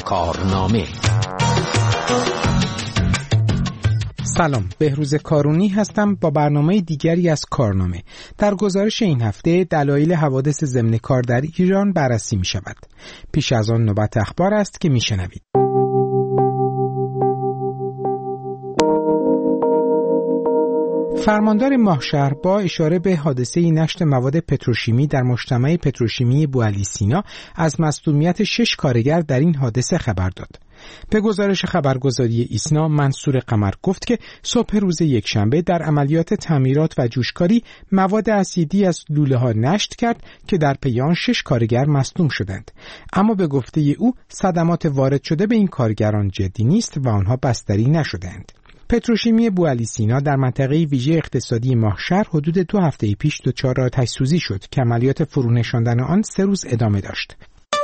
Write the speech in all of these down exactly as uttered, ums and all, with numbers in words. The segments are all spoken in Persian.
کارنامه. سلام، بهروز کارونی هستم با برنامه دیگری از کارنامه. در گزارش این هفته دلایل حوادث ضمن کار در ایران بررسی می شود. پیش از آن نوبت اخبار است که می شنوید. فرماندار ماهشهر با اشاره به حادثه نشت مواد پتروشیمی در مجتمع پتروشیمی بوعلی سینا از مصدومیت شش کارگر در این حادثه خبر داد. به گزارش خبرگزاری ایسنا منصور قمر گفت که صبح روز یکشنبه در عملیات تعمیرات و جوشکاری مواد اسیدی از لوله ها نشت کرد که در پی آن شش کارگر مصدوم شدند. اما به گفته او صدمات وارد شده به این کارگران جدی نیست و آنها بستری نشدند. پتروشیمی بوعلی سینا در منطقه ویژه اقتصادی ماهشهر حدود دو هفته پیش دچار آتش سوزی شد که عملیات فرونشاندن آن سه روز ادامه داشت.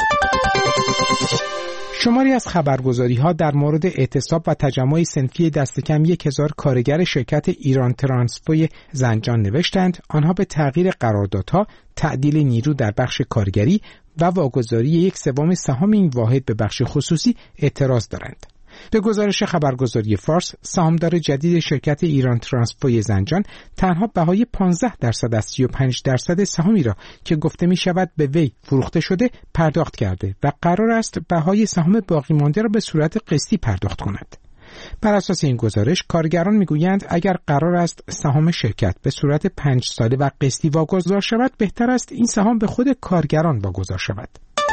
شماری از خبرگزاری‌ها در مورد اعتصاب و تجمع صنفی دست کم یک هزار کارگر شرکت ایران ترانسپوی زنجان نوشتند آنها به تغییر قراردادها، تعدیل نیرو در بخش کارگری و واگذاری یک سوم سهام این واحد به بخش خصوصی اعتراض دارند. به گزارش خبرگزاری فارس، سهامدار جدید شرکت ایران ترانسپوی زنجان تنها بهای پانزده درصد از سی و پنج درصد سهامی را که گفته می شود به وی فروخته شده پرداخت کرده و قرار است بهای سهام باقی مانده را به صورت قسطی پرداخت کند. بر اساس این گزارش کارگران میگویند اگر قرار است سهام شرکت به صورت پنج ساله و قسطی واگذار شود، بهتر است این سهام به خود کارگران واگذار شود.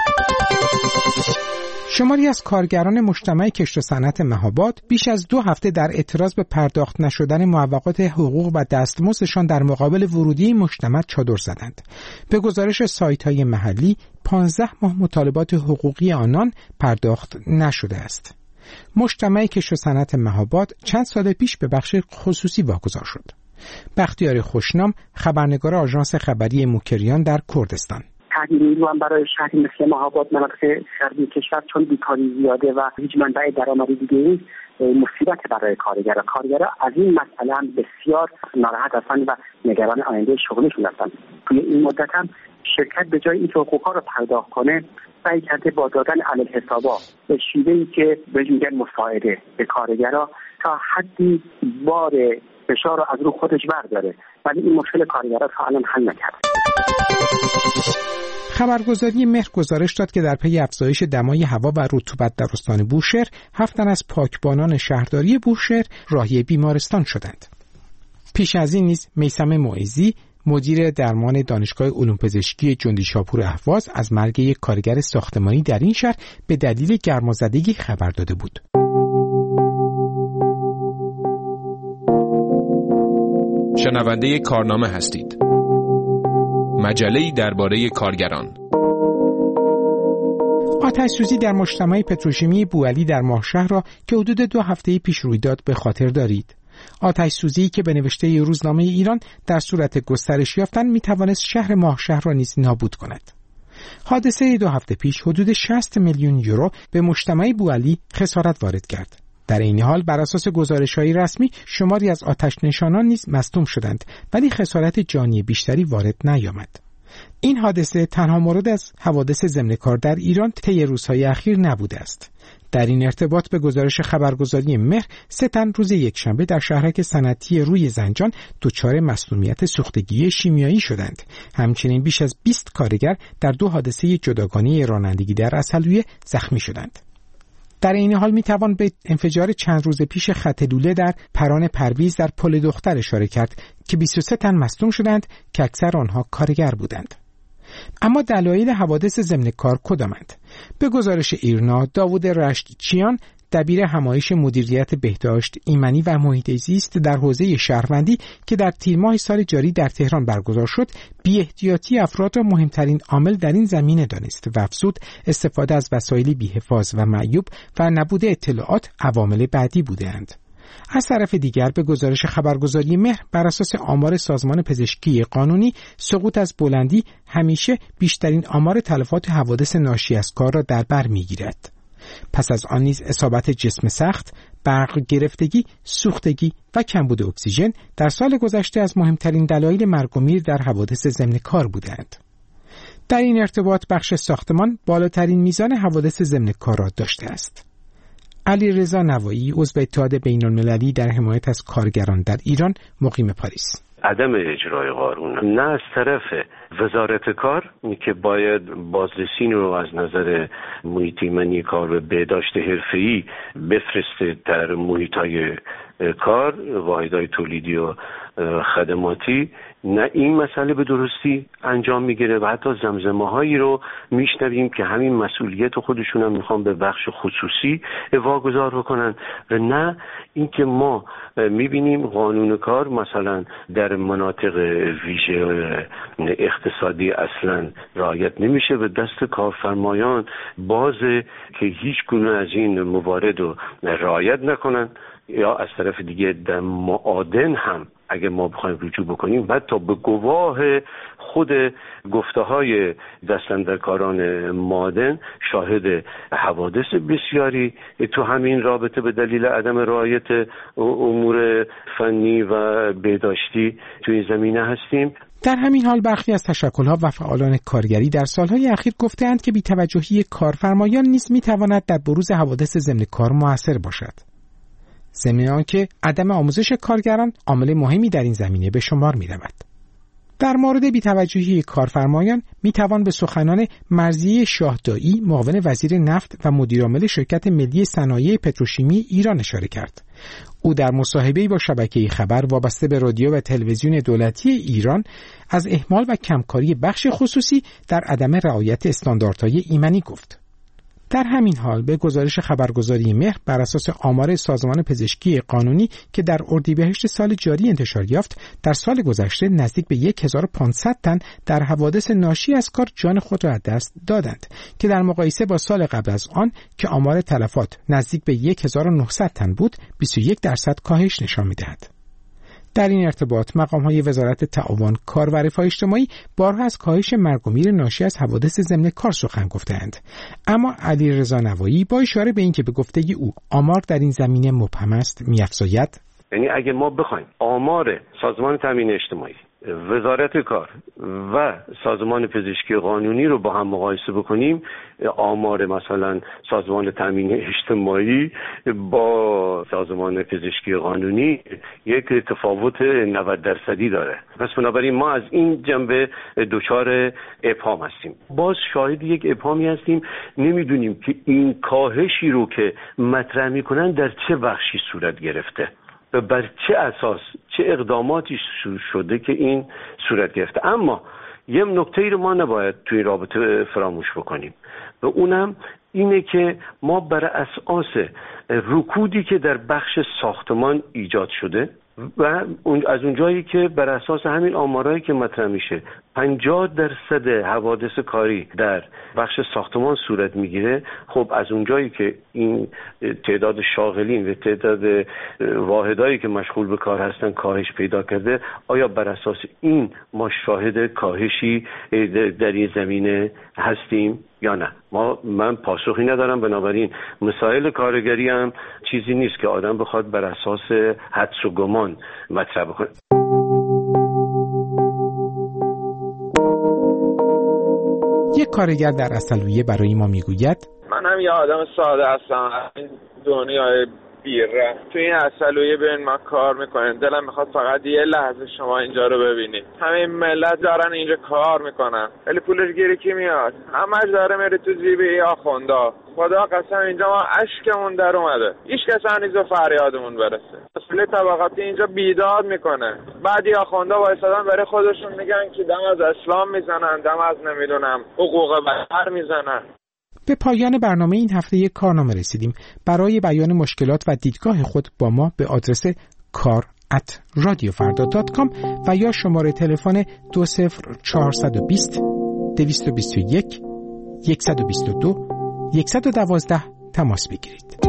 شماری از کارگران مجتمع کشت و صنعت مهاباد بیش از دو هفته در اعتراض به پرداخت نشدن موقعات حقوق و دستمزدشان در مقابل ورودی مجتمع چادر زدند. به گزارش سایت‌های محلی، پانزده ماه مطالبات حقوقی آنان پرداخت نشده است. مجتمع کشت و صنعت مهاباد چند سال پیش به بخش خصوصی واگذار شد. بختیار خوشنام، خبرنگار آژانس خبری موکریان در کردستان: تعدیل نیرو هم برای شهری مثل مهاباد، مناطق غربی کشور، چون بیکاری زیاده و هیچ منبع درآمدی دیگه نیست، مصیبت برای کارگرها. کارگرها از این مسئله هم بسیار ناراحت هستند و نگران آینده شغلشون هستند. توی این مدت هم شرکت به جای اینکه حقوقها رو پرداخت کنه، سعی کرده با دادن علیه حسابا به شیوهی که بهش میگن مساعده به کارگرها تا حدی بار فشار رو از رو خودش برداره، ولی این مشکل کارگرها تا الان حل نکرده. خبرگزاری مهر گزارش داد که در پی افزایش دمای هوا و رطوبت در استان بوشهر، هفت تن از پاکبانان شهرداری بوشهر راهی بیمارستان شدند. پیش از این نیز میثم معیزی، مدیر درمان دانشگاه علوم پزشکی جندیشاپور اهواز، از مرگ یک کارگر ساختمانی در این شهر به دلیل گرمازدگی خبر داده بود. شنونده کارنامه هستید. مجله‌ای درباره کارگران. آتش سوزی در مجتمع پتروشیمی بوعلی در ماهشهر را که حدود دو هفته پیش روی داد به خاطر دارید. آتش سوزی که به نوشته روزنامه ایران در صورت گسترش یافتن می توانست شهر ماهشهر را نیز نابود کند. حادثه دو هفته پیش حدود شصت میلیون یورو به مجتمع بوعلی خسارت وارد کرد. در این حال بر اساس گزارش‌های رسمی شماری از آتش نشانان نیز مصدوم شدند، ولی خسارت جانی بیشتری وارد نیامد. این حادثه تنها مورد از حوادث ضمن کار در ایران طی روزهای اخیر نبوده است. در این ارتباط به گزارش خبرگزاری مهر، سه تن روز یکشنبه در شهرک صنعتی روی زنجان دچار مصدومیت سوختگی شیمیایی شدند. همچنین بیش از بیست کارگر در دو حادثه جداگانه رانندگی در عسلویه زخمی شدند. در این حال می توان به انفجار چند روز پیش خط لوله در پران پرویز در پل دختر اشاره کرد که بیست و سه تن مصدوم شدند که اکثر آنها کارگر بودند. اما دلایل حوادث ضمن کار کدامند؟ به گزارش ایرنا، داوود رشتچیان، دبیر همایش مدیریت بهداشت ایمنی و محیط زیست در حوزه شهروندی که در تیر ماه سال جاری در تهران برگزار شد، بی احتیاطی افراد را مهمترین عامل در این زمینه دانست و افزود استفاده از وسایل بی‌حفاظ و معیوب و نبود اطلاعات عوامل بعدی بودند. از طرف دیگر به گزارش خبرگزاری مهر، بر اساس آمار سازمان پزشکی قانونی، سقوط از بلندی همیشه بیشترین آمار تلفات حوادث ناشی از کار را در بر می‌گیرد. پس از آن نیز اصابت جسم سخت، برق گرفتگی، سوختگی و کمبود اکسیژن در سال گذشته از مهمترین دلایل مرگ و میر در حوادث ضمن کار بودند. در این ارتباط بخش ساختمان بالاترین میزان حوادث ضمن کار را داشته است. علیرضا نوایی، عضو اتحاد بین‌المللی در حمایت از کارگران در ایران، مقیم پاریس: عدم اجرای قانون نه از طرف وزارت کار که باید بازرسی رو از نظر محیط ایمنی کار به بهداشت حرفه‌ای بفرسته در محیط‌های کار، واحدهای تولیدی و خدماتی، نه این مسئله به درستی انجام میگیره و حتی زمزمه‌هایی رو میشنویم که همین مسئولیت خودشون هم میخوان به بخش خصوصی واگذار بکنن و نه اینکه ما میبینیم قانون کار مثلا در مناطق ویژه اقتصادی اصلا رعایت نمیشه و دست کارفرمایان بازه که هیچ گونه از این موارد رو رعایت نکنن، یا از طرف دیگه در معادن هم اگه ما بخوایم رجوع بکنیم بعد تا به گواه خود گفته های دستاندرکاران معادن شاهد حوادث بسیاری تو همین رابطه به دلیل عدم رعایت امور فنی و بهداشتی تو این زمینه هستیم. در همین حال برخی از تشکل‌ها و فعالان کارگری در سالهای اخیر گفته‌اند که بی‌توجهی کارفرمایان نیز می‌تواند در بروز حوادث ضمن کار مؤثر باشد. ضمن آنکه عدم آموزش کارگران عامل مهمی در این زمینه به شمار می‌رود. در مورد بی‌توجهی کارفرمایان می‌توان به سخنان مرضیه شاهدایی، معاون وزیر نفت و مدیرعامل شرکت ملی صنایع پتروشیمی ایران اشاره کرد. او در مصاحبه‌ای با شبکه خبر وابسته به رادیو و تلویزیون دولتی ایران از اهمال و کمکاری بخش خصوصی در عدم رعایت استانداردهای ایمنی گفت. در همین حال به گزارش خبرگزاری مهر بر اساس آمار سازمان پزشکی قانونی که در اردیبهشت سال جاری انتشار یافت، در سال گذشته نزدیک به هزار و پانصد تن در حوادث ناشی از کار جان خود را از دست دادند که در مقایسه با سال قبل از آن که آمار تلفات نزدیک به هزار و نهصد تن بود، بیست و یک درصد کاهش نشان می‌دهد. در این ارتباط مقام‌های وزارت تعاون، کار و رفاه اجتماعی بارها از کاهش مرگ و میر ناشی از حوادث ضمن کار سخن گفته‌اند، اما علیرضا نوایی با اشاره به اینکه به گفته او آمار در این زمینه مبهم است می‌افزاید: یعنی اگه ما بخوایم آمار سازمان تامین اجتماعی، وزارت کار و سازمان پزشکی قانونی رو با هم مقایسه بکنیم، آمار مثلا سازمان تامین اجتماعی با سازمان پزشکی قانونی یک تفاوت نود درصدی داره. پس بنابراین ما از این جنبه دچار ابهام هستیم. باز شاهد یک ابهامی هستیم، نمیدونیم که این کاهشی رو که مطرح میکنن در چه بخشی صورت گرفته و بر چه اساس، چه اقداماتی شده که این صورت گرفته. اما یه نکته‌ای رو ما نباید توی این رابطه فراموش بکنیم و اونم اینه که ما بر اساس رکودی که در بخش ساختمان ایجاد شده و از اونجایی که بر اساس همین آمارایی که مطرح میشه پنجاه درصد حوادث کاری در بخش ساختمان صورت میگیره، خب از اونجایی که این تعداد شاغلین و تعداد واحدایی که مشغول به کار هستن کاهش پیدا کرده، آیا بر اساس این ما شاهد کاهشی در این زمینه هستیم یا نه؟ ما من پاسخی ندارم. بنابراین مسائل کارگری هم چیزی نیست که آدم بخواد بر اساس حدس و گمان مطرح بکنه. یک کارگر در عسلویه برای ما میگوید: منم یه آدم ساده هستم، این دنیای بیره تو این عسلویه ببین ما کار میکنیم، دلم میخواد فقط یه لحظه شما اینجا رو ببینید. همه ملت دارن اینجا کار میکنن، ولی پولش گیری کی میاد؟ همش داره میره تو جیب ای آخوندا. خدا قسم اینجا ما اشکمون در اومده، هیچ کس هنوز فریادمون برسه. اصل طبقاتی اینجا بیداد میکنه، بعدی آخوندا وایسادن برای خودشون میگن که دم از اسلام میزنن، دم از نمیدونم حقوق بشر میزنن. به پایان برنامه این هفته یک کارنامه رسیدیم. برای بیان مشکلات و دیدگاه خود با ما به آدرس کار ات رادیو فردا دات کام و یا شماره تلفن دو صفر چهار دو صفر دویست و بیست و یک صد و بیست و دو صد و دوازده تماس بگیرید.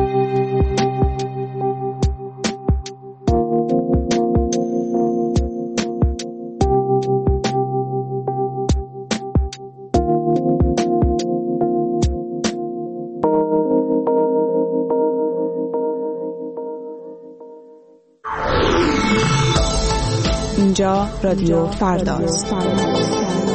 اینجا رادیو فرداست.